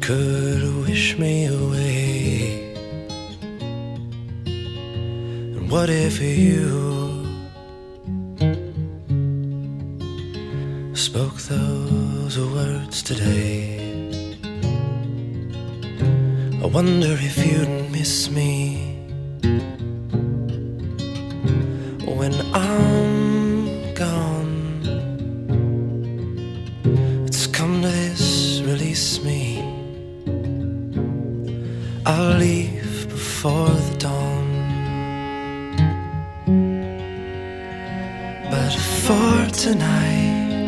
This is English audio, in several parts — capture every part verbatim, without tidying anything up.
could wish me away. And what if you spoke those words today? I wonder if you'd miss me when I'm gone. It's come to this, release me. I'll leave before the dawn. But for tonight,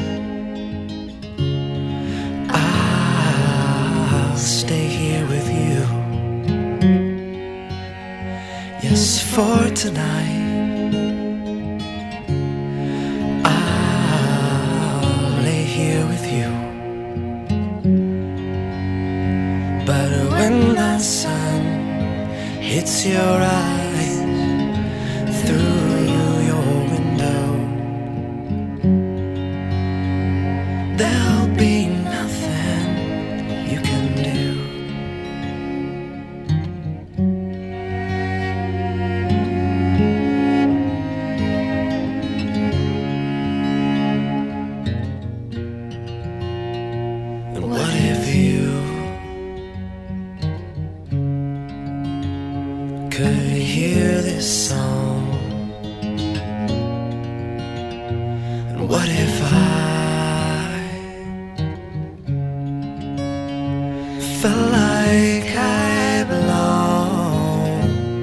I'll stay here with you. Yes, for tonight, I'll lay here with you. But when the sun hits your eyes through your window, there'll be nothing you can do. And what if you could hear this song? And what if I felt like I belong?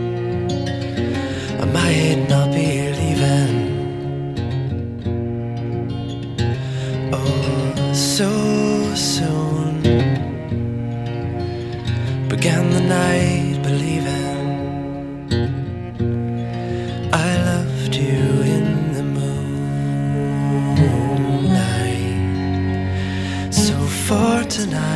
I might not be leaving, oh, so soon. Began the night believing I loved you in the moonlight. So for tonight,